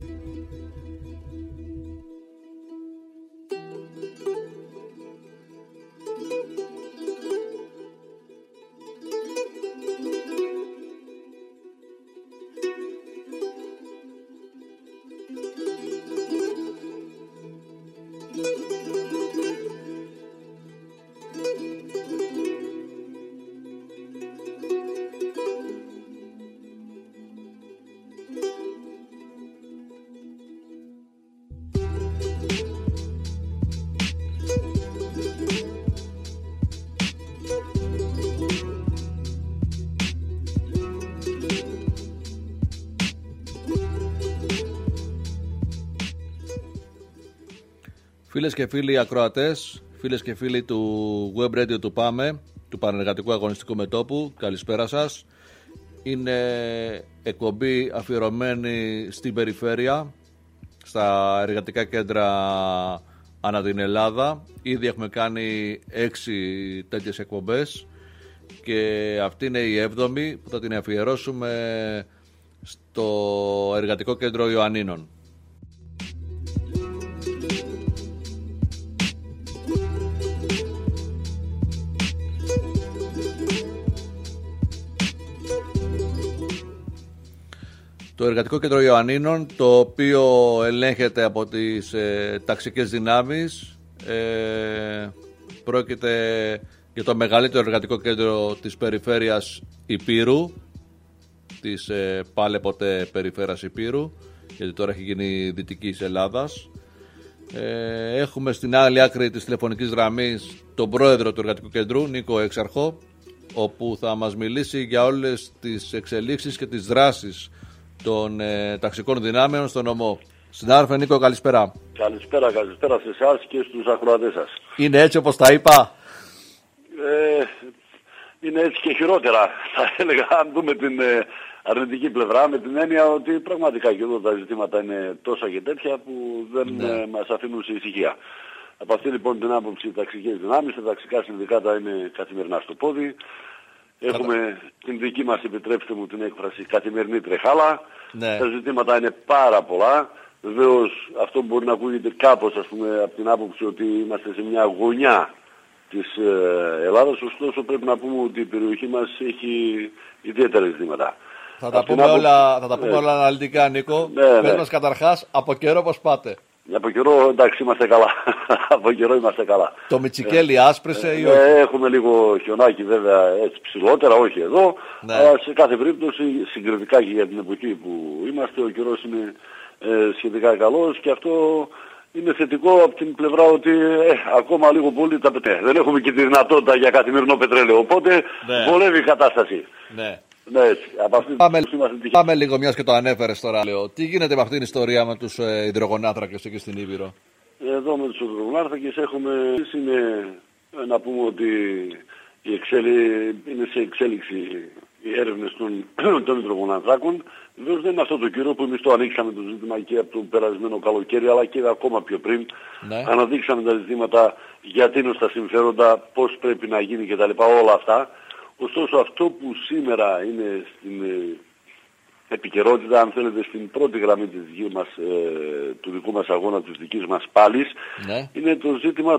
Φίλες και φίλοι ακροατές, φίλες και φίλοι του Web Radio του ΠΑΜΕ, του Πανεργατικού Αγωνιστικού Μετώπου, καλησπέρα σας. Είναι εκπομπή αφιερωμένη στην περιφέρεια, στα εργατικά κέντρα ανά την Ελλάδα. Ήδη έχουμε κάνει 6 τέτοιες εκπομπές και αυτή είναι η 7η που θα την αφιερώσουμε στο εργατικό κέντρο Ιωαννίνων. Το εργατικό κέντρο Ιωαννίνων, το οποίο ελέγχεται από τις ταξικές δυνάμεις, πρόκειται για το μεγαλύτερο εργατικό κέντρο της περιφέρειας Ηπείρου, της πάλε ποτέ περιφέρειας Ηπείρου, γιατί τώρα έχει γίνει Δυτικής Ελλάδας. Έχουμε στην άλλη άκρη της τηλεφωνικής γραμμής τον πρόεδρο του εργατικού κέντρου, Νίκο Έξαρχο, όπου θα μας μιλήσει για όλες τις εξελίξεις και τις δράσεις των ταξικών δυνάμεων στον νομό. Συνάδελφε Νίκο, καλησπέρα. Καλησπέρα σε εσάς και στους ακροατές σας. Είναι έτσι όπως τα είπα? Είναι έτσι και χειρότερα, θα έλεγα, αν δούμε την αρνητική πλευρά, με την έννοια ότι πραγματικά και εδώ τα ζητήματα είναι τόσα και τέτοια που δεν μας αφήνουν σε ησυχία. Από αυτή λοιπόν την άποψη, οι ταξικές δυνάμεις, τα ταξικά συνδικάτα είναι καθημερινά στο πόδι. Έχουμε την δική μας, επιτρέψτε μου την έκφραση, καθημερινή τρεχάλα. Ναι. Τα ζητήματα είναι πάρα πολλά. Βεβαίως αυτό μπορεί να ακούγεται κάπως, ας πούμε, από την άποψη ότι είμαστε σε μια γωνιά της Ελλάδας. Ωστόσο πρέπει να πούμε ότι η περιοχή μας έχει ιδιαίτερα ζητήματα. Θα τα πούμε όλα αναλυτικά, Νίκο. Πες μας καταρχάς, από καιρό πώς πάτε? Από καιρό, εντάξει, είμαστε καλά. Από καιρό είμαστε καλά. Το Μητσικέλι άσπρεσε ή όχι? Έχουμε λίγο χιονάκι βέβαια, έτσι ψηλότερα, όχι εδώ. Ναι. Αλλά σε κάθε περίπτωση, συγκριτικά και για την εποχή που είμαστε, ο καιρός είναι σχετικά καλός και αυτό είναι θετικό από την πλευρά ότι ακόμα λίγο πολύ τα πετρέλαια. Δεν έχουμε και τη δυνατότητα για καθημερινό πετρέλαιο, οπότε βολεύει η κατάσταση. Ναι. Ναι, έτσι. Πάμε λίγο, μιας και το ανέφερες τώρα, λέω. Τι γίνεται με αυτήν την ιστορία με τους υδρογονάνθρακες εκεί στην Ήπειρο? Εδώ με τους υδρογονάνθρακες έχουμε, είναι να πούμε ότι είναι σε εξέλιξη οι έρευνες των υδρογονάνθρακων. Βεβαίως δεν είναι αυτό το καιρό που εμείς το ανοίξαμε το ζήτημα και από το περασμένο καλοκαίρι, αλλά και ακόμα πιο πριν. Ναι. Αναδείξαμε τα ζητήματα, γιατί είναι στα συμφέροντα, πώς πρέπει να γίνει κτλ. Όλα αυτά. Ωστόσο αυτό που σήμερα είναι στην επικαιρότητα, αν θέλετε, στην πρώτη γραμμή της δικής μας, του δικού μας αγώνα, της δικής μας πάλης, είναι το ζήτημα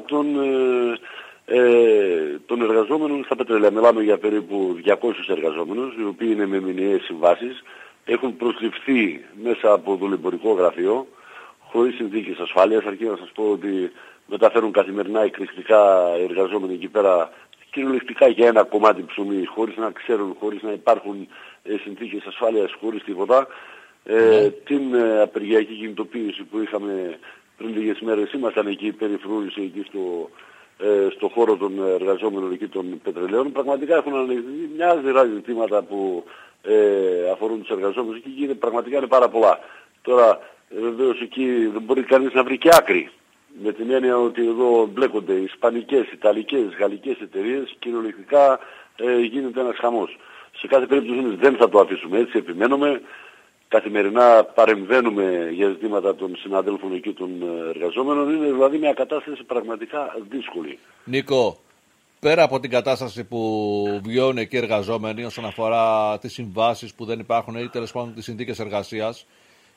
των εργαζόμενων στα πετρέλαια. Μιλάμε για περίπου 200 εργαζόμενους, οι οποίοι είναι με μηνιαίες συμβάσεις, έχουν προσληφθεί μέσα από δουλεμπορικό γραφείο, χωρίς συνθήκες ασφάλειας. Αρκεί να σας πω ότι μεταφέρουν καθημερινά εκρηκτικά εργαζόμενοι εκεί πέρα, κυριολεκτικά για ένα κομμάτι ψωμί, χωρίς να ξέρουν, χωρίς να υπάρχουν συνθήκες ασφάλειας, χωρίς τίποτα. Την απεργιακή κινητοποίηση που είχαμε πριν λίγες μέρες, ήμασταν εκεί, περιφρούρηση εκεί στο χώρο των εργαζόμενων εκεί των πετρελαίων. Πραγματικά έχουν αναλυθεί μια σειρά ζητήματα που αφορούν τους εργαζόμενους εκεί, πραγματικά είναι πάρα πολλά. Τώρα βεβαίως εκεί δεν μπορεί κανείς να βρει και άκρη. Με την έννοια ότι εδώ μπλέκονται ισπανικές, ιταλικές, γαλλικές εταιρείες, κυριολεκτικά γίνεται ένας χαμός. Σε κάθε περίπτωση δεν θα το αφήσουμε έτσι, επιμένουμε. Καθημερινά παρεμβαίνουμε για ζητήματα των συναδέλφων εκεί των εργαζόμενων. Είναι δηλαδή μια κατάσταση πραγματικά δύσκολη. Νίκο, πέρα από την κατάσταση που βιώνουν εκεί οι εργαζόμενοι όσον αφορά τις συμβάσεις που δεν υπάρχουν ή τέλος πάντων τις συνθήκες εργασίας,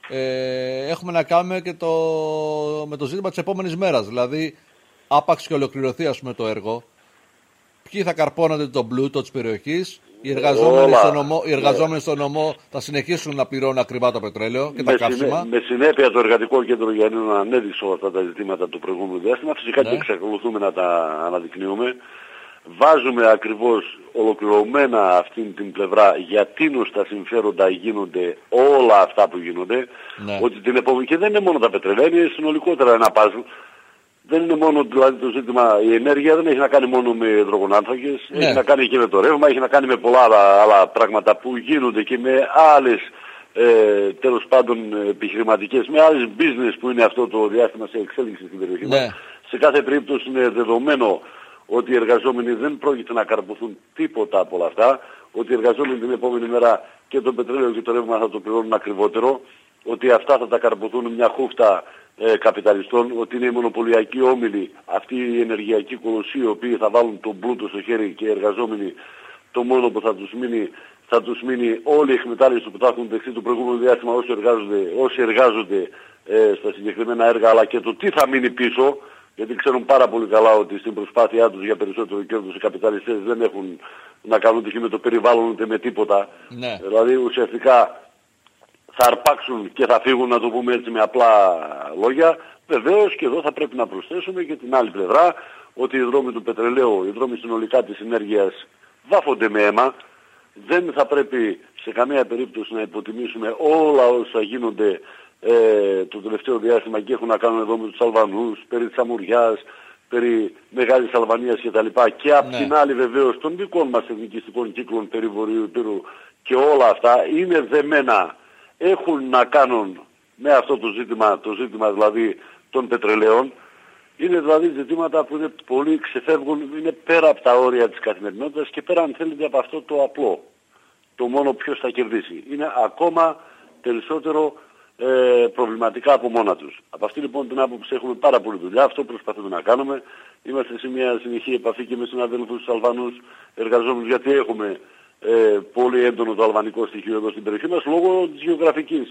έχουμε να κάνουμε και με το ζήτημα της επόμενης μέρας. Δηλαδή, άπαξ και ολοκληρωθεί ας πούμε, το έργο, ποιοι θα καρπώνονται τον πλούτο της περιοχής, οι εργαζόμενοι στον νομό θα συνεχίσουν να πληρώνουν ακριβά το πετρέλαιο και τα καύσιμα. Με συνέπεια το Εργατικό Κέντρο Γιαννίνων ανέδειξε όλα αυτά τα ζητήματα του προηγούμενου διάστημα. Φυσικά και εξακολουθούμε να τα αναδεικνύουμε. Βάζουμε ακριβώς ολοκληρωμένα αυτήν την πλευρά γιατί στα συμφέροντα γίνονται όλα αυτά που γίνονται. Ότι την επόμενη, και δεν είναι μόνο τα πετρελαία, είναι συνολικότερα ένα παζλ. Δεν είναι μόνο δηλαδή το ζήτημα, η ενέργεια δεν έχει να κάνει μόνο με υδρογονάνθρακες, έχει να κάνει και με το ρεύμα, έχει να κάνει με πολλά άλλα πράγματα που γίνονται και με άλλες τέλος πάντων επιχειρηματικές, με άλλες business που είναι αυτό το διάστημα σε εξέλιξη στην περιοχή μας. Σε κάθε περίπτωση είναι δεδομένο ότι οι εργαζόμενοι δεν πρόκειται να καρποθούν τίποτα από όλα αυτά, ότι οι εργαζόμενοι την επόμενη μέρα και το πετρέλαιο και το ρεύμα θα το πληρώνουν ακριβότερο, ότι αυτά θα τα καρποθούν μια χούφτα καπιταλιστών, ότι είναι οι μονοπωλιακοί όμιλοι, αυτοί οι ενεργειακοί κολοσσοί, οι οποίοι θα βάλουν τον πλούτο στο χέρι και οι εργαζόμενοι το μόνο που θα τους μείνει όλη η εκμετάλλευση που θα έχουν δεχτεί το προηγούμενο διάστημα όσοι εργάζονται στα συγκεκριμένα έργα, αλλά και το τι θα μείνει πίσω, γιατί ξέρουν πάρα πολύ καλά ότι στην προσπάθειά τους για περισσότερο κέρδος οι καπιταλιστές δεν έχουν να κάνουν τυχή με το περιβάλλον ούτε με τίποτα. Δηλαδή ουσιαστικά θα αρπάξουν και θα φύγουν, να το πούμε έτσι με απλά λόγια. Βεβαίως και εδώ θα πρέπει να προσθέσουμε και την άλλη πλευρά, ότι οι δρόμοι του πετρελαίου, οι δρόμοι συνολικά της ενέργειας βάφονται με αίμα. Δεν θα πρέπει σε καμία περίπτωση να υποτιμήσουμε όλα όσα γίνονται το τελευταίο διάστημα και έχουν να κάνουν εδώ με τους Αλβανούς, περί της Αμουριάς, περί Μεγάλης Αλβανίας κτλ. Και απ' την άλλη βεβαίως των δικών μας εθνικιστικών κύκλων περί Βορείου Υπήρου και όλα αυτά είναι δεμένα. Έχουν να κάνουν με αυτό το ζήτημα δηλαδή των πετρελαίων. Είναι δηλαδή ζητήματα που είναι πολύ ξεφεύγουν, είναι πέρα από τα όρια της καθημερινότητας και πέρα αν θέλετε από αυτό το απλό. Το μόνο ποιος θα κερδίσει. Είναι ακόμα περισσότερο προβληματικά από μόνα τους. Από αυτή λοιπόν την άποψη έχουμε πάρα πολύ δουλειά, αυτό προσπαθούμε να κάνουμε. Είμαστε σε μια συνεχή επαφή και με συναδέλφους τους Αλβανούς εργαζόμενους, γιατί έχουμε πολύ έντονο το αλβανικό στοιχείο εδώ στην περιοχή μας λόγω της γεωγραφικής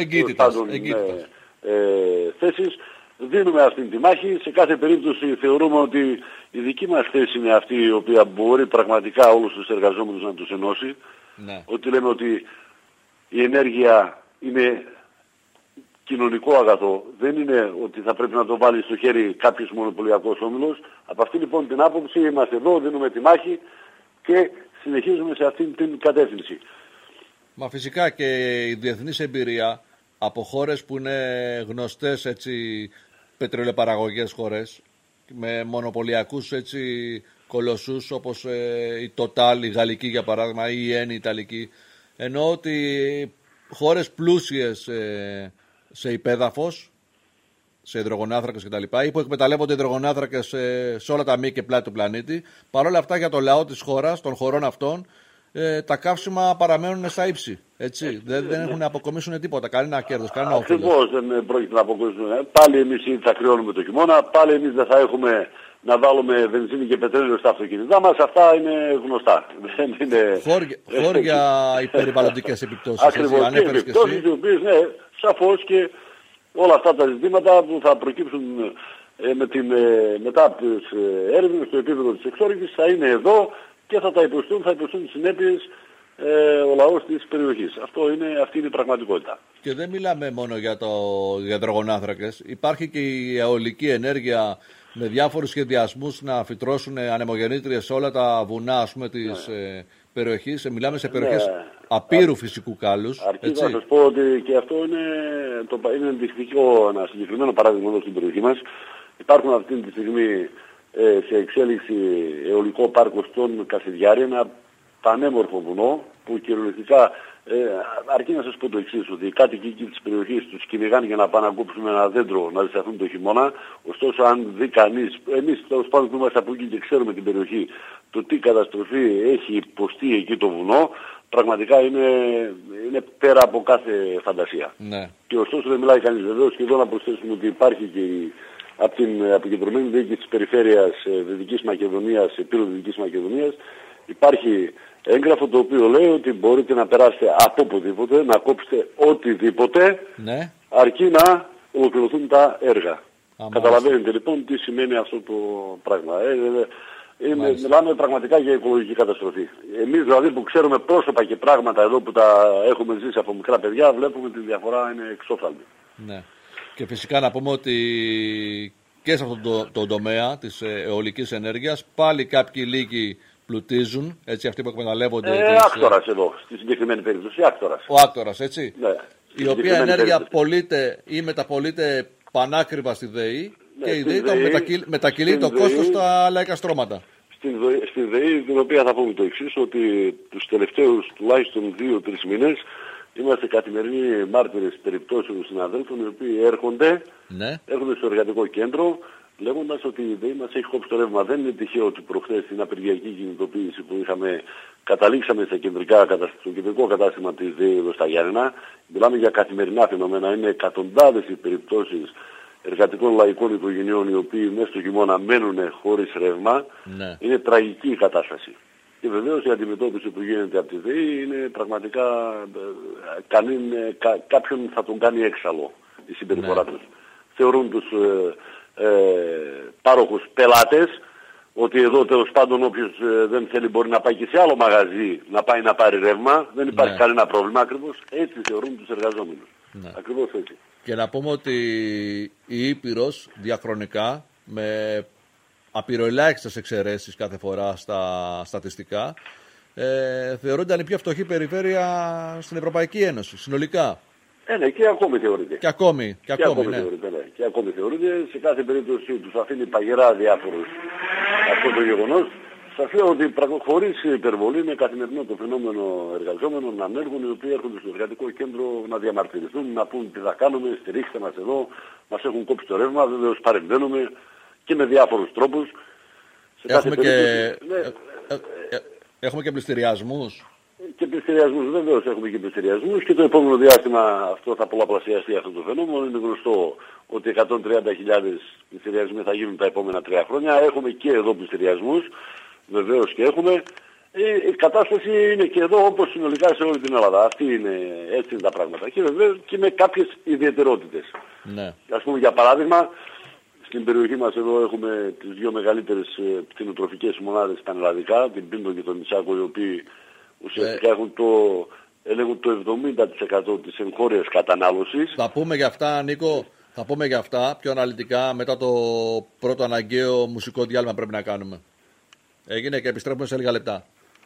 θέσης. Δίνουμε αυτή τη μάχη. Σε κάθε περίπτωση θεωρούμε ότι η δική μας θέση είναι αυτή η οποία μπορεί πραγματικά όλους τους εργαζόμενους να τους ενώσει. Ότι λέμε ότι η ενέργεια είναι κοινωνικό αγαθό. Δεν είναι ότι θα πρέπει να το βάλει στο χέρι κάποιος μονοπωλιακός όμιλος. Από αυτή λοιπόν την άποψη είμαστε εδώ, δίνουμε τη μάχη και συνεχίζουμε σε αυτήν την κατεύθυνση. Μα φυσικά και η διεθνής εμπειρία από χώρες που είναι γνωστές έτσι πετρελαιοπαραγωγές χώρες με μονοπωλιακούς έτσι κολοσσούς όπως η Total, η Γαλλική για παράδειγμα ή η Eni, η Ιταλική, ενώ ότι χώρες πλούσιες σε υπέδαφος, σε υδρογονάνθρακες κτλ. Ή που εκμεταλλεύονται υδρογονάνθρακες σε όλα τα μήκη και πλάτη του πλανήτη. Παρ' όλα αυτά για το λαό της χώρας, των χωρών αυτών, τα καύσιμα παραμένουν στα ύψη. Έτσι. Δεν έχουν να αποκομίσουν τίποτα, κανένα κέρδος, κανένα όφελος. Ακριβώς δεν πρόκειται να αποκομίσουμε. Πάλι εμείς θα κρυώνουμε το χειμώνα, πάλι εμείς δεν θα έχουμε να βάλουμε βενζίνη και πετρέλαιο στα αυτοκίνητά μας. Αυτά είναι γνωστά. Χώρια οι περιβαλλοντικές επιπτώσεις. Ακριβώς, και επιπτώσεις οι οποίες, σαφώς και όλα αυτά τα ζητήματα που θα προκύψουν μετά από τις έρευνες στο επίπεδο της εξόρυξης θα είναι εδώ και θα υποστούν τις συνέπειες ο λαός της περιοχής. Αυτή είναι η πραγματικότητα. Και δεν μιλάμε μόνο για υδρογονάνθρακες. Υπάρχει και η αιωλική ενέργεια με διάφορους σχεδιασμούς να φυτρώσουν ανεμογεννήτριες σε όλα τα βουνά της περιοχής. Μιλάμε σε περιοχές απείρου φυσικού κάλους. Αρκεί να σας πω ότι και αυτό είναι ενδεικτικό, ένα συγκεκριμένο παράδειγμα εδώ στην περιοχή μας. Υπάρχουν αυτή τη στιγμή σε εξέλιξη αιωλικό πάρκο στον Κασιδιάρη, ένα πανέμορφο βουνό που κυριολεκτικά αρκεί να σας πω το εξής, ότι οι κάτοικοι της περιοχής τους κυνηγάνε για να πάνε να κόψουν ένα δέντρο να ζεσταθούν το χειμώνα. Ωστόσο αν δει κανείς, εμείς τέλος πάντων που είμαστε από εκεί και ξέρουμε την περιοχή, το τι καταστροφή έχει υποστεί εκεί το βουνό, πραγματικά είναι πέρα από κάθε φαντασία. Και ωστόσο δεν μιλάει κανείς. Βεβαίως και εδώ να προσθέσουμε ότι υπάρχει και από την αποκεντρωμένη διοίκηση της περιφέρειας Δυτικής Μακεδονίας, Επίρου Δυτικής Μακεδονίας, υπάρχει έγγραφο το οποίο λέει ότι μπορείτε να περάσετε από οπουδήποτε, να κόψετε οτιδήποτε, Ναι. αρκεί να ολοκληρωθούν τα έργα. Μάλιστα. Καταλαβαίνετε λοιπόν τι σημαίνει αυτό το πράγμα. Μιλάμε πραγματικά για οικολογική καταστροφή. Εμείς δηλαδή που ξέρουμε πρόσωπα και πράγματα εδώ που τα έχουμε ζήσει από μικρά παιδιά, βλέπουμε τη διαφορά είναι εξόφθαλμη. Ναι. Και φυσικά να πούμε ότι και σε αυτό το τομέα της αιωλικής ενέργειας πάλι κάποιοι λίγοι πλουτίζουν, έτσι, αυτοί που εκμεταλλεύονται. Άκτορας εδώ, στη συγκεκριμένη περίπτωση, άκτορας. Ο άκτορας, έτσι. Ναι, η οποία ενέργεια πωλείται ή μεταπολείται πανάκριβα στη ΔΕΗ, ναι, και η ΔΕΗ μετακυλεί το κόστος στα λαϊκά στρώματα. Στη ΔΕΗ, την οποία θα πούμε το εξής, ότι τους τελευταίους τουλάχιστον 2-3 μήνες είμαστε καθημερινοί μάρτυρες περιπτώσεων συναδέλφων οι οποίοι έρχονται στο εργατικό κέντρο λέγοντας ότι η ΔΕΗ μας έχει κόψει το ρεύμα. Δεν είναι τυχαίο ότι προχθές στην απεργιακή κινητοποίηση που είχαμε, καταλήξαμε στο κεντρικό κατάστημα της ΔΕΗ εδώ στα Γιάννενα. Μιλάμε για καθημερινά φαινομένα. Είναι εκατοντάδες οι περιπτώσεις εργατικών λαϊκών οικογενειών οι οποίοι μέσα στο χειμώνα μένουν χωρίς ρεύμα. Ναι. Είναι τραγική η κατάσταση. Και βεβαίως η αντιμετώπιση που γίνεται από τη ΔΕΗ είναι πραγματικά κάποιον θα τον κάνει έξαλλο η συμπεριφορά τους. Θεωρούν τους πάροχους πελάτες, ότι εδώ τέλος πάντων όποιος δεν θέλει μπορεί να πάει και σε άλλο μαγαζί να πάει να πάρει ρεύμα, δεν υπάρχει κανένα πρόβλημα. Ακριβώς έτσι θεωρούν τους εργαζόμενους. Ακριβώς έτσι. Και να πούμε ότι η Ήπειρος διαχρονικά με απειροελάχιστες εξαιρέσεις κάθε φορά στα στατιστικά θεωρούνται η πιο φτωχή περιφέρεια στην Ευρωπαϊκή Ένωση συνολικά. Ναι, και ακόμη θεωρείται. Και ακόμη θεωρείται, ναι. Και ακόμη θεωρείται. Σε κάθε περίπτωση τους αφήνει παγερά διάφορους αυτό το γεγονός. Σας λέω ότι χωρίς υπερβολή είναι καθημερινό το φαινόμενο εργαζόμενων ανέργων οι οποίοι έρχονται στο εργατικό κέντρο να διαμαρτυρηθούν, να πούν τι θα κάνουμε, στηρίξτε μας εδώ, μας έχουν κόψει το ρεύμα, βεβαίως παρεμβαίνουμε και με διάφορους τρόπους. Έχουμε και πληστηριασμούς. Και πληστηριασμούς, βεβαίως έχουμε και πληστηριασμούς και το επόμενο διάστημα αυτό θα πολλαπλασιαστεί αυτό το φαινόμενο. Είναι γνωστό ότι 130.000 πληστηριασμοί θα γίνουν τα επόμενα 3 χρόνια. Έχουμε και εδώ πληστηριασμούς, βεβαίως και έχουμε. Η κατάσταση είναι και εδώ όπως συνολικά σε όλη την Ελλάδα. Έτσι είναι τα πράγματα. Και βεβαίως και με κάποιες ιδιαιτερότητες. Ναι. Ας πούμε για παράδειγμα, στην περιοχή μας εδώ έχουμε τις 2 μεγαλύτερες κτηνοτροφικές μονάδες πανελλαδικά, την Πίντο και τον Ισάκο, οι οποίοι ουσιαστικά ελέγχουν το 70% της εγχώριας κατανάλωσης. Θα πούμε για αυτά, Νίκο, θα πούμε για αυτά πιο αναλυτικά μετά το πρώτο αναγκαίο μουσικό διάλειμμα πρέπει να κάνουμε. Έγινε και επιστρέφουμε σε λίγα λεπτά.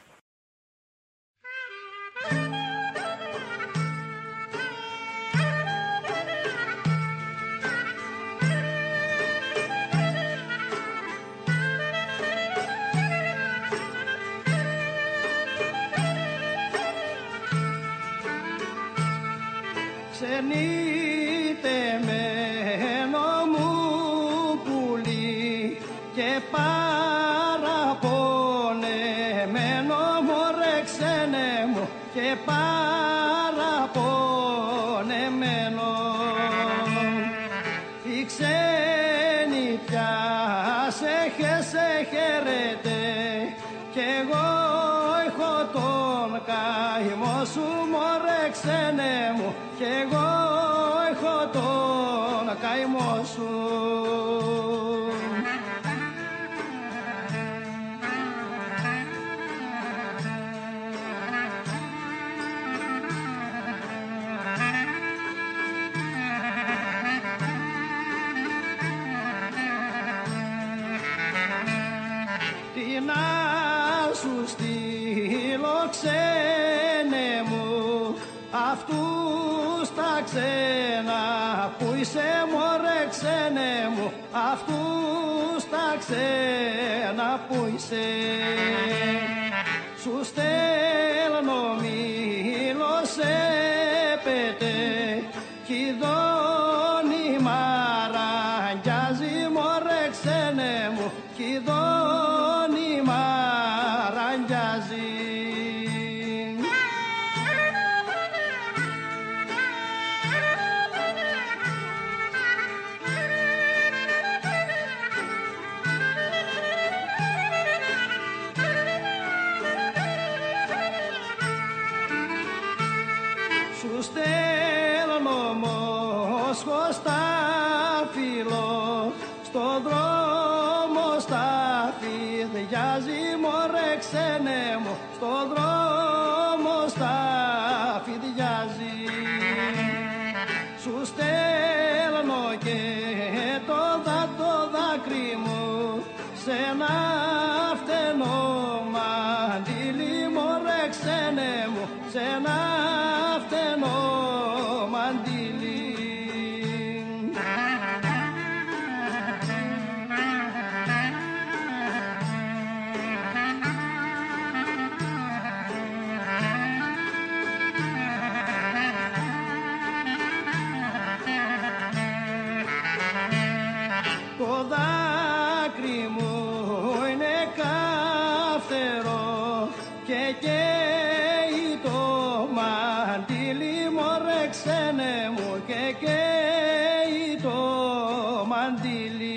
Ξενιτεμένο μου πουλί και παραπονεμένο μωρέ ξένε μου και παραπονεμένο. Οι ξένοι πια σε χαίρετε κι εγώ έχω τον καημό σου μωρέ ξένε μου κι εγώ έχω τον καημό σου. Τι να σου στείλω ξένε μου αυτούς τα ξένα που είσαι μωρέ ξένε μου αυτούς τα ξένα που είσαι. Σου στέλνω μήλο σε πετέ κι δόνι μαραγγιάζει μωρέ ξένε μου κι δόνι μαραγγιάζει. Μόσχο στα φύλλο, στον δρόμο στάφι διάζει μωρέ ξένε μου, στον δρόμο στάφι διάζει. Σου στέλνω και το δάκρυ μου σε ένα φτενό μαντήλι μωρέ ξένε μου, σε ένα φτενό μαντήλι. Το δάκρυ μου είναι καυτερό και καίει το μαντήλι μωρέ ξένε μου, και καίει το μαντήλι.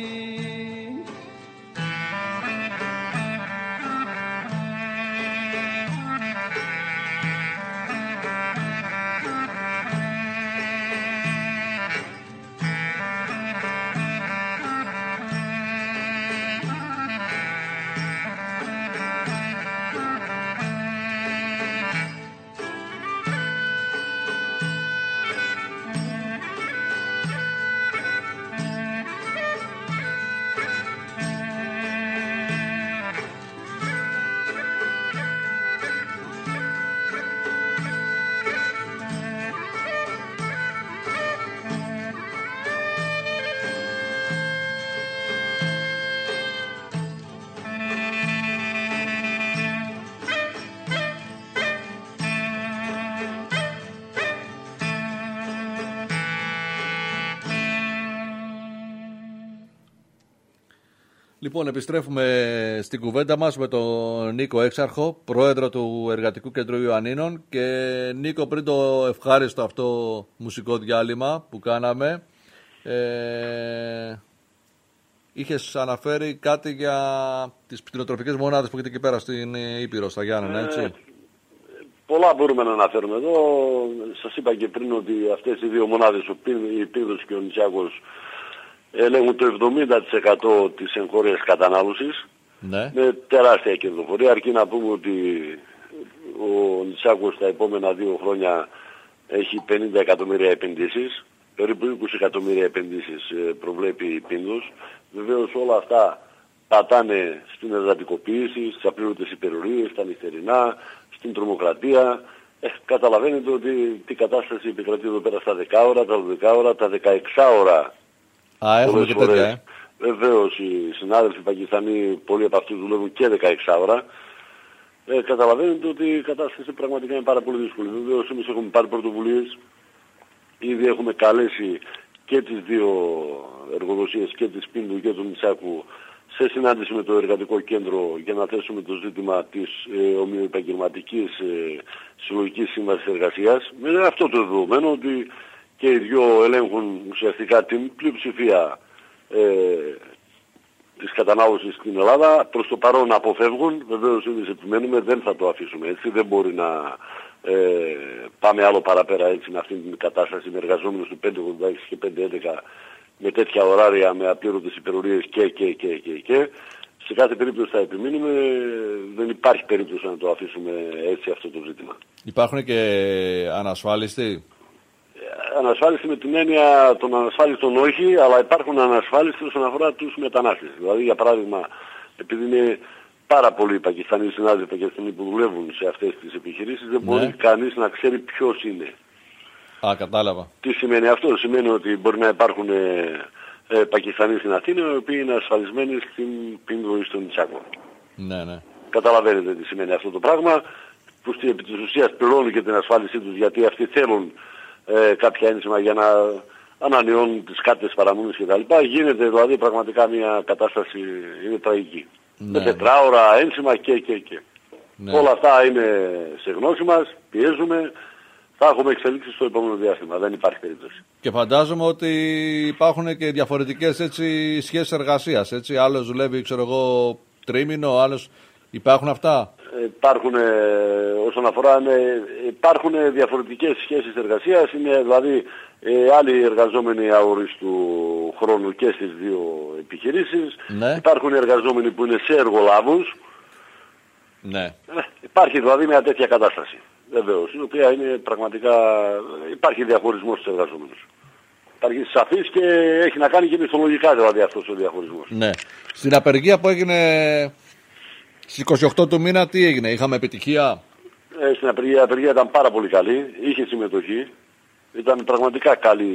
Λοιπόν, επιστρέφουμε στην κουβέντα μας με τον Νίκο Έξαρχο, πρόεδρο του Εργατικού Κέντρου Ιωαννίνων. Και Νίκο, πριν το ευχάριστο αυτό μουσικό διάλειμμα που κάναμε, είχες αναφέρει κάτι για τις πτηνοτροφικές μονάδες που έχετε εκεί πέρα στην Ήπειρο, στα Γιάννενα, έτσι? Πολλά μπορούμε να αναφέρουμε εδώ. Σας είπα και πριν ότι αυτές οι δύο μονάδες, η Πίνδος και ο Νητσιάκος, ελέγχουν το 70% της εγχώριας κατανάλωσης, ναι, με τεράστια κερδοφορία. Αρκεί να πούμε ότι ο Νητσιάκος τα επόμενα 2 χρόνια έχει 50 εκατομμύρια επενδύσεις, περίπου 20 εκατομμύρια επενδύσεις προβλέπει η Πίνδος. Βεβαίως όλα αυτά πατάνε στην εργατικοποίηση, στις απλήρωτες υπερορίες, στα νυχτερινά, στην τρομοκρατία. Καταλαβαίνετε ότι τι κατάσταση επικρατεί εδώ πέρα στα 10 ώρα, τα 12 ώρα, τα 16 ώρα. Έχουμε και τέτοια, Βεβαίως οι συνάδελφοι Πακιστανοί, πολλοί από αυτούς δουλεύουν και 16 ώρα. Καταλαβαίνετε ότι η κατάσταση πραγματικά είναι πάρα πολύ δύσκολη. Βεβαίως εμείς έχουμε πάρει πρωτοβουλίες. Ήδη έχουμε καλέσει και τις δύο εργοδοσίες, και της Πίνδου και του Νητσάκου, σε συνάντηση με το Εργατικό Κέντρο για να θέσουμε το ζήτημα της ομοιοεπαγγελματικής συλλογικής σύμβασης εργασίας. Με αυτό το δεδομένο ότι και οι δυο ελέγχουν ουσιαστικά την πλειοψηφία της κατανάλωσης στην Ελλάδα. Προς το παρόν αποφεύγουν, βεβαίως εμείς επιμένουμε, δεν θα το αφήσουμε έτσι, δεν μπορεί να πάμε άλλο παραπέρα έτσι με αυτήν την κατάσταση, με εργαζόμενους του 586 και 511 με τέτοια ωράρια, με απλήρωτες υπερορίες και. Σε κάθε περίπτωση θα επιμείνουμε, δεν υπάρχει περίπτωση να το αφήσουμε έτσι αυτό το ζήτημα. Υπάρχουν και ανασφάλιστοι? Ανασφάλιστοι με την έννοια των ανασφάλιστων όχι, αλλά υπάρχουν ανασφάλιστοι όσον αφορά τους μετανάστες. Δηλαδή για παράδειγμα, επειδή είναι πάρα πολλοί Πακιστανοί συνάδελφοι Πακιστανοί που δουλεύουν σε αυτές τις επιχειρήσεις, δεν μπορεί κανείς να ξέρει ποιος είναι. Κατάλαβα. Τι σημαίνει αυτό? Σημαίνει ότι μπορεί να υπάρχουν Πακιστανοί στην Αθήνα, οι οποίοι είναι ασφαλισμένοι στην Πίνδο ή στον Νητσάκο. Ναι. Καταλαβαίνετε τι σημαίνει αυτό το πράγμα, που επί της ουσίας πληρώνουν και την ασφάλισή τους, γιατί αυτοί θέλουν κάποια ένσημα για να ανανεώνουν τις κάρτες παραμονής κτλ. Γίνεται δηλαδή πραγματικά μια κατάσταση, είναι τραγική. Ναι. Με τετράωρα ένσημα και. Ναι. Όλα αυτά είναι σε γνώση μας, πιέζουμε. Θα έχουμε εξελίξεις στο επόμενο διάστημα, δεν υπάρχει περίπτωση. Και φαντάζομαι ότι υπάρχουν και διαφορετικές σχέσεις εργασίας, έτσι. Άλλος δουλεύει, τρίμηνο, άλλος. Υπάρχουν αυτά? Υπάρχουν, όσον αφορά, υπάρχουν διαφορετικές σχέσεις εργασίας. Είναι δηλαδή άλλοι εργαζόμενοι αορίστου χρόνου και στις δύο επιχειρήσεις. Ναι. Υπάρχουν εργαζόμενοι που είναι σε εργολάβους. Ναι. Υπάρχει δηλαδή μια τέτοια κατάσταση. Βεβαίως, η οποία είναι πραγματικά... Υπάρχει διαχωρισμός στους εργαζόμενους. Υπάρχει σαφής και έχει να κάνει και μισθολογικά δηλαδή αυτός ο διαχωρισμός. Ναι. Στην απεργία που έγινε στις 28 του μήνα, τι έγινε, είχαμε επιτυχία? Στην απεργία ήταν πάρα πολύ καλή, είχε συμμετοχή. Ήταν πραγματικά καλή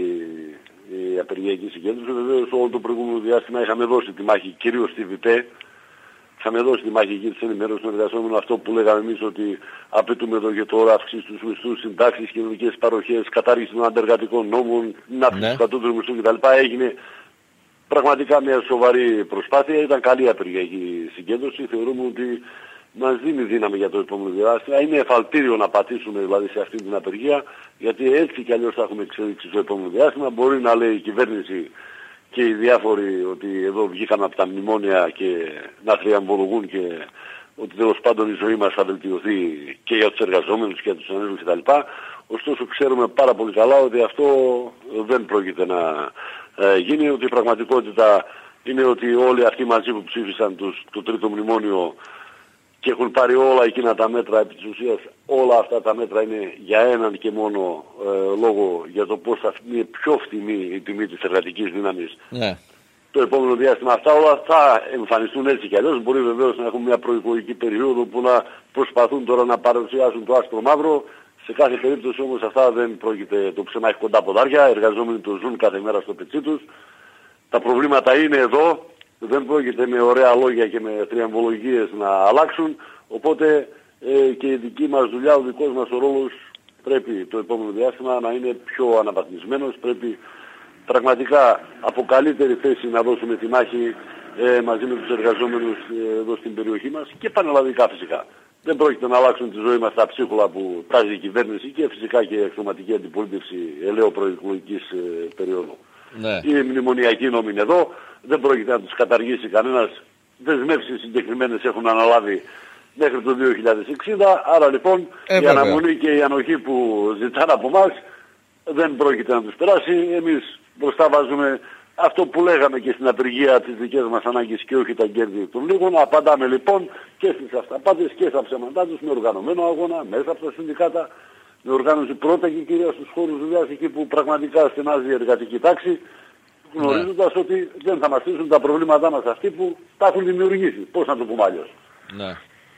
η απεργιακή συγκέντρωση. Βεβαίως όλο το προηγούμενο διάστημα είχαμε δώσει τη μάχη, κυρίως στη ΒΠΕ. Είχαμε δώσει τη μάχη εκεί της ενημέρωσης των εργαζόμενων, αυτό που λέγαμε εμείς ότι απαιτούμε εδώ και τώρα αυξήσεις στους μισθούς, συντάξεις, κοινωνικές παροχές, κατάργηση των αντεργατικών νόμων, αύξηση του κατώτερου μισθού κτλ. Έγινε πραγματικά μια σοβαρή προσπάθεια. Ήταν καλή απεργιακή συγκέντρωση. Θεωρούμε ότι μας δίνει δύναμη για το επόμενο διάστημα. Είναι εφαλτήριο να πατήσουμε δηλαδή σε αυτή την απεργία, γιατί έτσι κι αλλιώς θα έχουμε εξέλιξη στο επόμενο διάστημα. Μπορεί να λέει η κυβέρνηση και οι διάφοροι ότι εδώ βγήκαν από τα μνημόνια και να θριαμβολογούν και ότι τέλος πάντων η ζωή μας θα βελτιωθεί και για τους εργαζόμενους και για τους ανέργους κτλ. Ωστόσο ξέρουμε πάρα πολύ καλά ότι αυτό δεν πρόκειται να γίνει, ότι η πραγματικότητα είναι ότι όλοι αυτοί μαζί που ψήφισαν το τρίτο μνημόνιο και έχουν πάρει όλα εκείνα τα μέτρα, επί της ουσίας όλα αυτά τα μέτρα είναι για έναν και μόνο λόγο, για το πώς θα είναι πιο φτηνή η τιμή της εργατικής δύναμης. Ναι. Το επόμενο διάστημα αυτά όλα θα εμφανιστούν έτσι κι αλλιώς. Μπορεί βεβαίως να έχουμε μια προεκλογική περίοδο που να προσπαθούν τώρα να παρουσιάσουν το άσπρο μαύρο. Σε κάθε περίπτωση όμως αυτά δεν πρόκειται, το ψέμα έχει κοντά ποδάρια, οι εργαζόμενοι το ζουν κάθε μέρα στο πετσί τους. Τα προβλήματα είναι εδώ, δεν πρόκειται με ωραία λόγια και με θριαμβολογίες να αλλάξουν, οπότε και η δική μας δουλειά, ο δικός μας ο ρόλος πρέπει το επόμενο διάστημα να είναι πιο αναβαθμισμένος, πρέπει πραγματικά από καλύτερη θέση να δώσουμε τη μάχη μαζί με τους εργαζόμενους εδώ στην περιοχή μας και πανελλαδικά φυσικά. Δεν πρόκειται να αλλάξουν τη ζωή μας τα ψίχουλα που τάζει η κυβέρνηση και φυσικά και η εξωματική αντιπολίτευση ελαίου προεκλογικής περίοδου. Ναι. Οι μνημονιακοί νόμοι είναι εδώ, δεν πρόκειται να τους καταργήσει κανένας. Δεσμεύσεις συγκεκριμένες έχουν αναλάβει μέχρι το 2060, άρα λοιπόν η αναμονή και η ανοχή που ζητάνε από εμάς δεν πρόκειται να τους περάσει. Εμείς μπροστά βάζουμε αυτό που λέγαμε και στην απεργία, τις δικές μας ανάγκες και όχι τα κέρδη των λίγων. Απαντάμε λοιπόν και στις αυταπάτες και στα ψέματά τους με οργανωμένο αγώνα μέσα από τα συνδικάτα, με οργάνωση πρώτα και κυρίως στους χώρους δουλειάς, εκεί που πραγματικά στενάζει η εργατική τάξη, γνωρίζοντας ότι δεν θα μας λύσουν τα προβλήματά μας αυτοί που τα έχουν δημιουργήσει. Πώς να το πούμε αλλιώς. Ναι.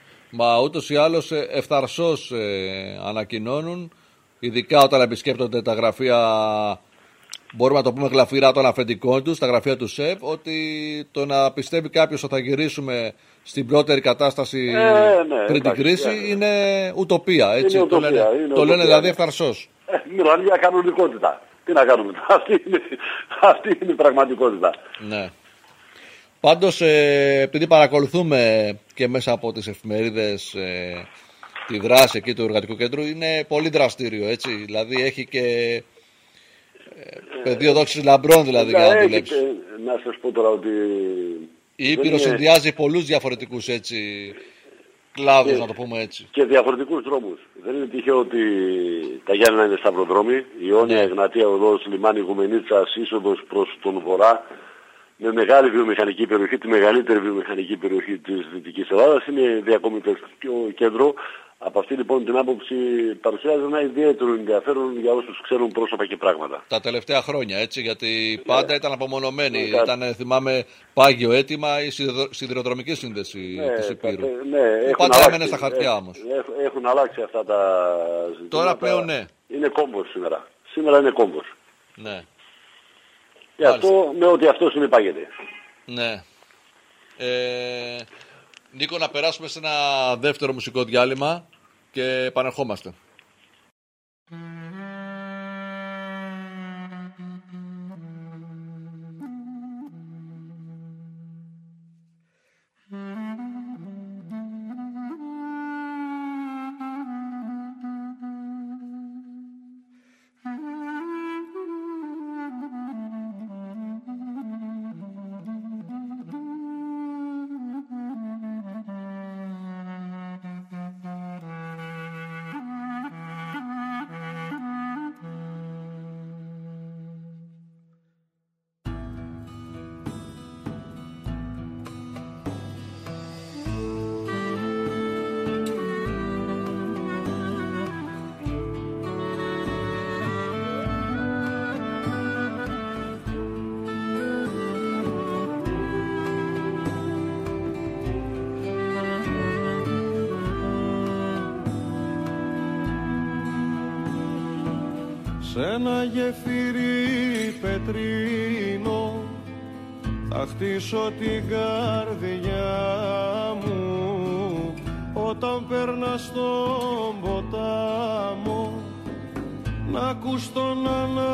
Μα ούτως ή άλλως ευθαρσώς ανακοινώνουν, ειδικά όταν επισκέπτονται τα γραφεία, μπορούμε να το πούμε γλαφυρά, των αφεντικών τους, τα γραφεία του ΣΕΠ, ότι το να πιστεύει κάποιος ότι θα γυρίσουμε στην πρώτερη κατάσταση πριν την κρίση είναι ουτοπία. Έτσι, είναι ουτοπία, το λένε δηλαδή ευθαρσώς. Μιλάνε για κανονικότητα. Τι να κάνουμε, αυτή είναι η πραγματικότητα. Ναι. Πάντως, επειδή παρακολουθούμε και μέσα από τις εφημερίδες τη δράση εκεί του Εργατικού Κέντρου, είναι πολύ δραστήριο, έτσι. Δηλαδή έχει και πεδίο δόξης λαμπρών, δηλαδή, για να δουλέψει. Να σας πω τώρα ότι η Ήπειρος συνδυάζει πολλούς διαφορετικούς, έτσι, κλάδους, να το πούμε έτσι. Και διαφορετικούς δρόμους. Δεν είναι τυχαίο ότι τα Γιάννενα είναι σταυροδρόμοι, η Αιώνια, Εγνατία Οδός, Λιμάνι Γουμενίτσας, είσοδος προς τον βορρά, με μεγάλη βιομηχανική περιοχή, τη μεγαλύτερη βιομηχανική περιοχή της Δυτικής Ελλάδας, είναι διακομιτευτικό κέντρο. Από αυτή λοιπόν την άποψη παρουσιάζει ένα ιδιαίτερο ενδιαφέρον για όσους ξέρουν πρόσωπα και πράγματα. Τα τελευταία χρόνια, έτσι, γιατί πάντα ήταν απομονωμένοι. Ήταν, θυμάμαι, πάγιο αίτημα η σιδηροδρομική σύνδεση της Υπήρου. Πάντα έμενε στα χαρτιά όμως. Έχουν αλλάξει αυτά τα ζητήματα. Τώρα πλέον ναι. Είναι κόμπος σήμερα. Σήμερα είναι κόμπος. Ναι. Και αυτό με ότι αυτό συνεπάγεται. Ναι. Νίκο, να περάσουμε σε ένα δεύτερο μουσικό διάλειμμα και επανερχόμαστε. Σ' ένα γεφύρι πετρίνο θα χτίσω την καρδιά μου, όταν περνά στον ποτάμο να ακούς τον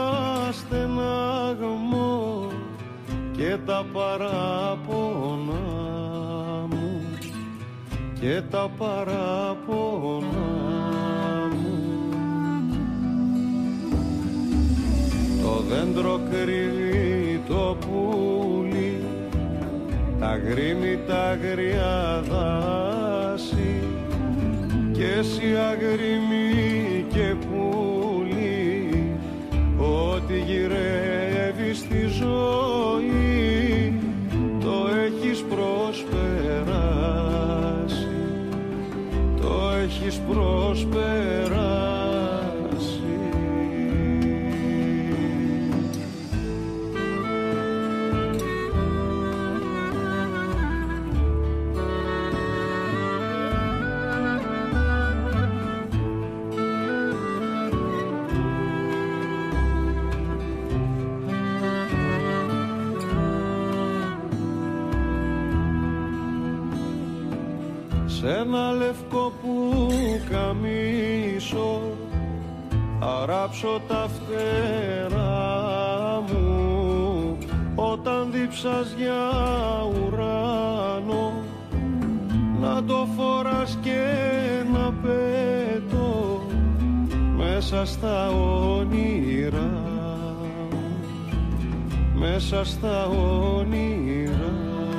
αναστεναγμό και τα παράπονα μου, και τα παράπονα μου. Το δέντρο κρύβει το πουλί, τα γρήμη τα αγριά δάση, και εσύ αγρίμη και πουλί, ό,τι γυρεύει στη ζωή το έχεις προσπεράσει, το έχεις προσπεράσει. Σ' ένα λευκό που καμίσω θα ράψω τα φτερά μου, όταν δίψας για ουράνο να το φοράς και να πέτω μέσα στα όνειρα, μέσα στα όνειρα.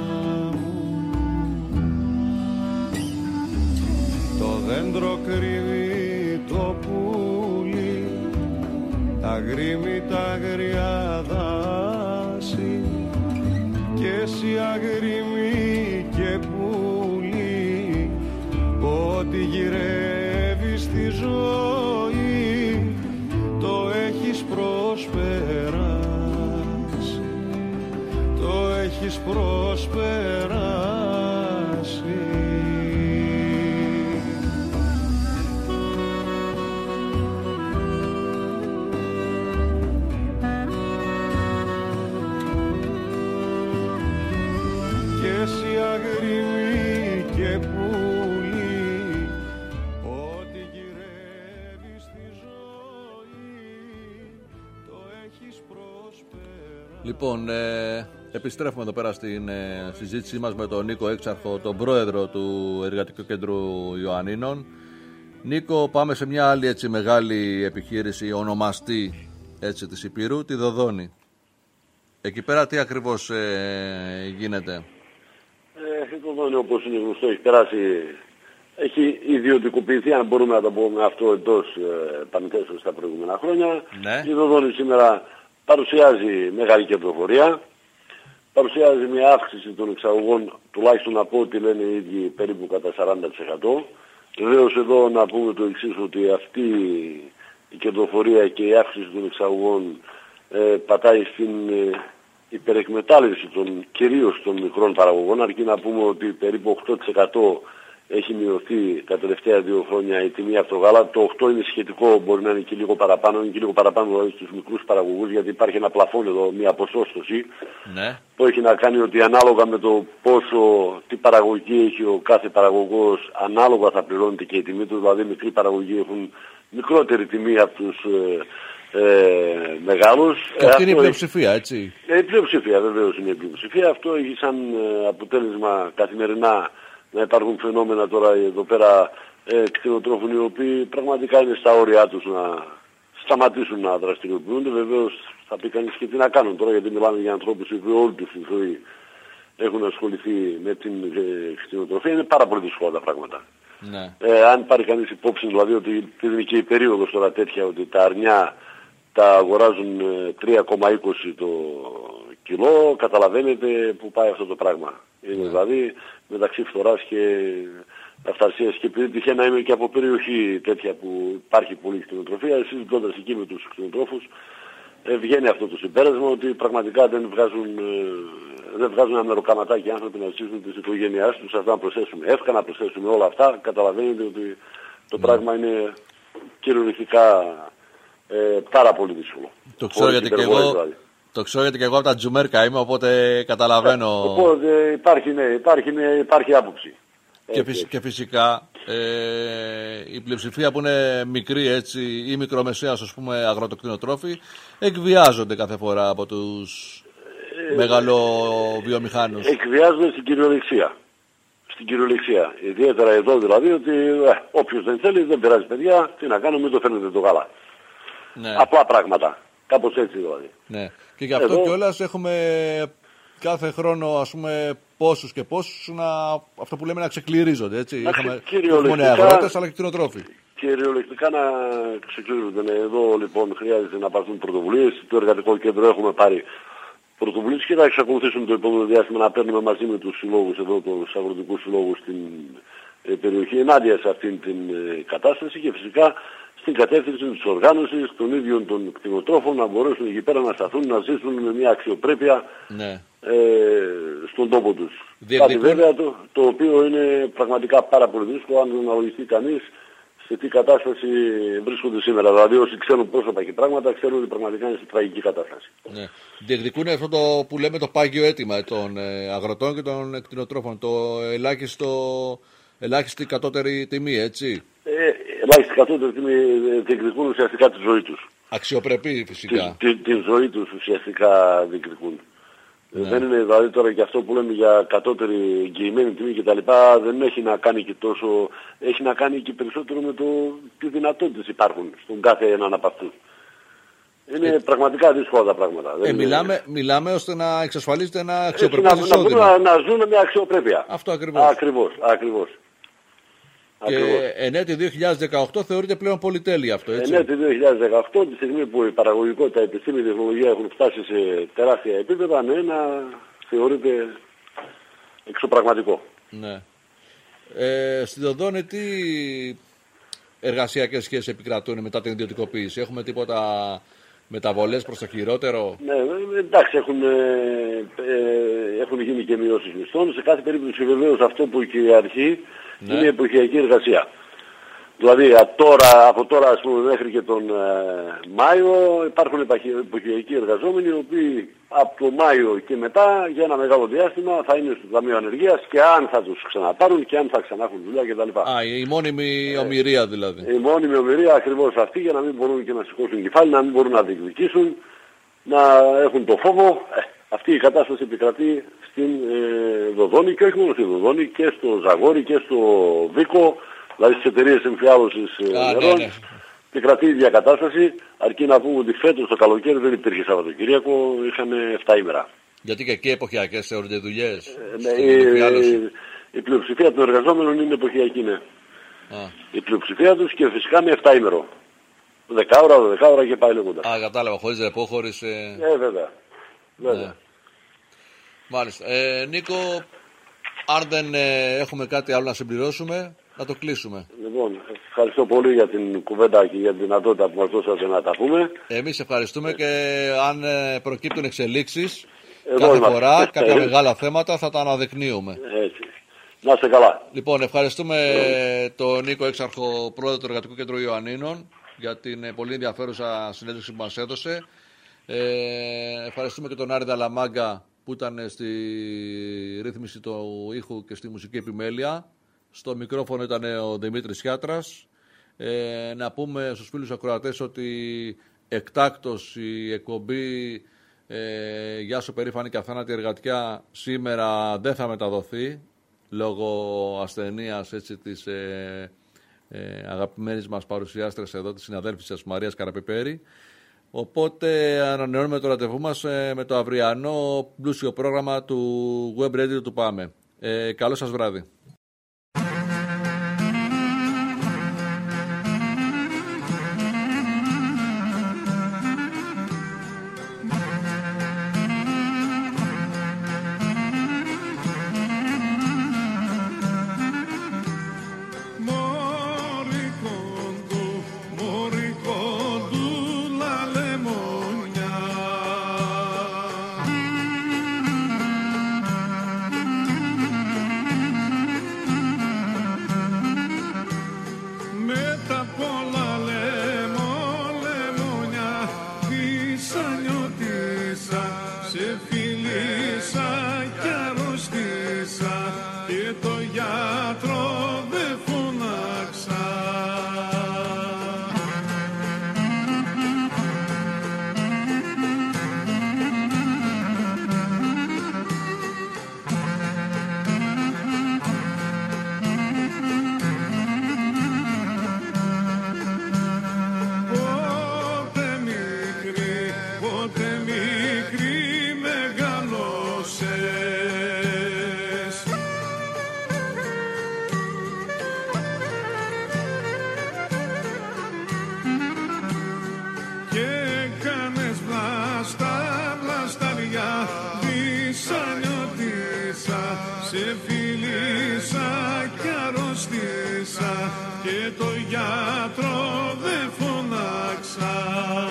Το δέντρο κρύβει το πουλί, τα γρήμη τα αγριά δάση, και εσύ αγρίμη και πουλί, ό,τι γυρεύει στη ζωή το έχεις προσπεράσει, το έχεις προσπεράσει. Εσύ αγρίμη και πουλί, ό,τι γυρεύει στη ζωή το έχεις προσπεράσει. Λοιπόν, επιστρέφουμε εδώ πέρα στην συζήτησή μας με τον Νίκο Έξαρχο, τον πρόεδρο του Εργατικού Κέντρου Ιωαννίνων. Νίκο, πάμε σε μια άλλη έτσι μεγάλη επιχείρηση, ονομαστή έτσι της Υπήρου, τη Δοδόνη. Εκεί πέρα τι ακριβώς γίνεται? Η Δοδόνη, όπως είναι γνωστό, έχει ιδιωτικοποιηθεί, αν μπορούμε να το πούμε αυτό, εντός πανθέσεως στα προηγούμενα χρόνια. Ναι. Η Δοδόνη σήμερα παρουσιάζει μεγάλη κερδοφορία, παρουσιάζει μια αύξηση των εξαγωγών, τουλάχιστον από ό,τι λένε οι ίδιοι, περίπου κατά 40%. Βεβαίως εδώ να πούμε το εξής, ότι αυτή η κερδοφορία και η αύξηση των εξαγωγών πατάει στην υπερεκμετάλλευση κυρίως των μικρών παραγωγών, αρκεί να πούμε ότι περίπου 8% έχει μειωθεί τα τελευταία 2 χρόνια η τιμή από το γάλα. Το 8 είναι σχετικό, μπορεί να είναι και λίγο παραπάνω, είναι και λίγο παραπάνω δηλαδή στους μικρούς παραγωγούς, γιατί υπάρχει ένα πλαφόν εδώ, μια ποσόστοση, ναι, που έχει να κάνει ότι ανάλογα με το τι παραγωγή έχει ο κάθε παραγωγός, ανάλογα θα πληρώνεται και η τιμή του, δηλαδή μικροί παραγωγοί έχουν μικρότερη τιμή από τους μεγάλους. Και αυτή είναι η πλειοψηφία, έτσι. Η πλειοψηφία, βεβαίως είναι η πλειοψηφία. Αυτό έχει σαν αποτέλεσμα καθημερινά να υπάρχουν φαινόμενα τώρα εδώ πέρα κτηνοτρόφων, οι οποίοι πραγματικά είναι στα όρια τους να σταματήσουν να δραστηριοποιούνται. Βεβαίως θα πει κανείς και τι να κάνουν τώρα, γιατί μιλάμε για ανθρώπους οι οποίοι όλη τους τη ζωή έχουν ασχοληθεί με την κτηνοτροφία. Είναι πάρα πολύ δύσκολα τα πράγματα. Ναι. Αν πάρει κανείς υπόψη δηλαδή ότι είναι και η περίοδος τώρα τέτοια, ότι τα αρνιά τα αγοράζουν 3,20 το κιλό, καταλαβαίνετε που πάει αυτό το πράγμα. Είναι δηλαδή μεταξύ φθοράς και αυθαρσίας, και επειδή τυχαίνει να είμαι και από περιοχή τέτοια που υπάρχει πολλή κτηνοτροφία, συζητώντας εκεί με τους κτηνοτρόφους, βγαίνει αυτό το συμπέρασμα ότι πραγματικά δεν βγάζουν ένα μεροκαματάκι οι άνθρωποι να ζήσουν τις οικογένειάς τους. Αυτά να προσθέσουμε εύκα, να προσθέσουμε όλα αυτά. Καταλαβαίνετε ότι το πράγμα είναι κυριολεκτικά πάρα πολύ δύσκολο. Το ξέρω γιατί και εγώ. Δηλαδή. Το ξέρω γιατί και εγώ από τα Τζουμέρκα είμαι, οπότε καταλαβαίνω. Οπότε υπάρχει άποψη. Και φυσικά η πλειοψηφία που είναι μικρή έτσι, ή μικρομεσαίας, ας πούμε, αγροτοκτηνοτρόφοι, εκβιάζονται κάθε φορά από τους μεγαλοβιομηχάνους. Εκβιάζονται στην κυριολεξία. Στην κυριολεξία. Ιδιαίτερα εδώ δηλαδή, ότι όποιος δεν θέλει, δεν πειράζει παιδιά, τι να κάνουμε, μην το φέρνετε το γάλα. Ναι. Απλά πράγματα. Κάπως έτσι δηλαδή. Ναι. Και γι' αυτό κιόλας έχουμε κάθε χρόνο, ας πούμε, πόσους και πόσους αυτό που λέμε να ξεκληρίζονται. Έτσι. Είχαμε μόνο αγρότες αλλά και κτηνοτρόφοι. Κυριολεκτικά να ξεκληρίζονται. Εδώ λοιπόν χρειάζεται να πάρθουν πρωτοβουλίες. Το εργατικό κέντρο έχουμε πάρει πρωτοβουλίες και θα εξακολουθήσουμε το επόμενο διάστημα να παίρνουμε μαζί με τους συλλόγους εδώ, τους αγροτικούς συλλόγους στην περιοχή ενάντια σε αυτήν την κατάσταση και φυσικά στην κατεύθυνση της οργάνωσης των ίδιων των κτηνοτρόφων να μπορέσουν εκεί πέρα να σταθούν, να ζήσουν με μια αξιοπρέπεια στον τόπο τους. Κάτι βέβαια το οποίο είναι πραγματικά πάρα πολύ δύσκολο αν αναλογιστεί κανείς σε τι κατάσταση βρίσκονται σήμερα. Δηλαδή όσοι ξέρουν πρόσωπα και πράγματα ξέρουν ότι πραγματικά είναι σε τραγική κατάσταση. Ναι. Διεκδικούν αυτό το που λέμε το πάγιο αίτημα των αγροτών και των κτηνοτρόφων. Το ελάχιστη κατώτερη τιμή, έτσι. Ελάχιστη κατώτερη τιμή διεκδικούν ουσιαστικά τη ζωή τους. Αξιοπρεπή φυσικά. Τη ζωή τους ουσιαστικά διεκδικούν. Ναι. Δεν είναι δηλαδή τώρα και αυτό που λέμε για κατώτερη εγγυημένη τιμή κτλ. Δεν έχει να κάνει και τόσο. Έχει να κάνει και περισσότερο με το τι δυνατότητες υπάρχουν στον κάθε έναν από αυτούς. Είναι πραγματικά δύσκολα τα πράγματα. Μιλάμε ώστε να εξασφαλίζεται ένα αξιοπρεπές εισόδημα. Να ζουν με αξιοπρέπεια. Αυτό ακριβώς. Ακριβώς. Και ενέτη 2018 θεωρείται πλέον πολυτέλεια αυτό, έτσι. Ενέτη 2018, τη στιγμή που η παραγωγικότητα, η επιστήμη και η τεχνολογία έχουν φτάσει σε τεράστια επίπεδα, ναι, να θεωρείται εξωπραγματικό. Ναι. Στη Δοδόνη τι εργασιακές σχέσεις επικρατούν μετά την ιδιωτικοποίηση? Έχουμε τίποτα μεταβολές προς το χειρότερο? Ναι, εντάξει, έχουν γίνει και μειώσεις μισθών. Σε κάθε περίπτωση βεβαίως αυτό που κυριαρχεί είναι η εποχιακή εργασία. Δηλαδή από τώρα ας πούμε μέχρι και τον Μάιο υπάρχουν εποχιακοί εργαζόμενοι οι οποίοι από τον Μάιο και μετά για ένα μεγάλο διάστημα θα είναι στο Ταμείο Ανεργίας και αν θα τους ξαναπάρουν και αν θα ξανά έχουν δουλειά κτλ. Η μόνιμη ομηρία δηλαδή. Η μόνιμη ομηρία ακριβώς αυτή για να μην μπορούν και να σηκώσουν κεφάλι, να μην μπορούν να διεκδικήσουν, να έχουν το φόβο. Αυτή η κατάσταση επικρατεί στην Δοδόνη και όχι μόνο στη Δοδόνη και στο Ζαγόρι και στο Βίκο, δηλαδή στις εταιρείες εμφιάλωσης νερών. Ναι. Και κρατεί η ίδια κατάσταση, αρκεί να πούμε ότι φέτος το καλοκαίρι δεν υπήρχε Σαββατοκύριακο, είχαν 7 ημέρα. Γιατί και εκεί εποχιακές θεωρούνται δουλειές? Η πλειοψηφία των εργαζόμενων είναι εποχιακή, ναι. Η πλειοψηφία τους και φυσικά με 7 ημερο. 10 ώρα και πάει λέγοντα. Κατάλαβα, χωρίς ρεπό, χωρίς... βέβαια. Ναι. Μάλιστα. Νίκο, αν δεν έχουμε κάτι άλλο να συμπληρώσουμε, να το κλείσουμε. Λοιπόν, ευχαριστώ πολύ για την κουβέντα και για την δυνατότητα που μας δώσατε να τα πούμε. Εμείς ευχαριστούμε και αν προκύπτουν εξελίξεις κάθε φορά, κάποια μεγάλα θέματα θα τα αναδεικνύουμε. Έτσι. Να είστε καλά. Λοιπόν, ευχαριστούμε τον Νίκο Έξαρχο, πρόεδρο του Εργατικού Κέντρου Ιωαννίνων, για την πολύ ενδιαφέρουσα συνέντευξη που μας έδωσε. Ευχαριστούμε και τον Άρη Δαλαμάγκα που ήταν στη ρύθμιση του ήχου και στη μουσική επιμέλεια. Στο μικρόφωνο ήταν ο Δημήτρης Χιάτρας. Να πούμε στους φίλους ακροατές ότι εκτάκτως η εκπομπή «Γεια σου περήφανη και αθάνατη εργατιά» σήμερα δεν θα μεταδοθεί λόγω ασθενείας της αγαπημένης μας παρουσιάστρες εδώ, της συναδέλφης της Μαρίας Καραπιπέρη. Οπότε ανανεώνουμε το ραντεβού μας με το αυριανό πλούσιο πρόγραμμα του Web Radio του ΠΑΜΕ. Καλό σας βράδυ. σε φίλησα κι αρρώστησα και το γιατρό δεν φωνάξα.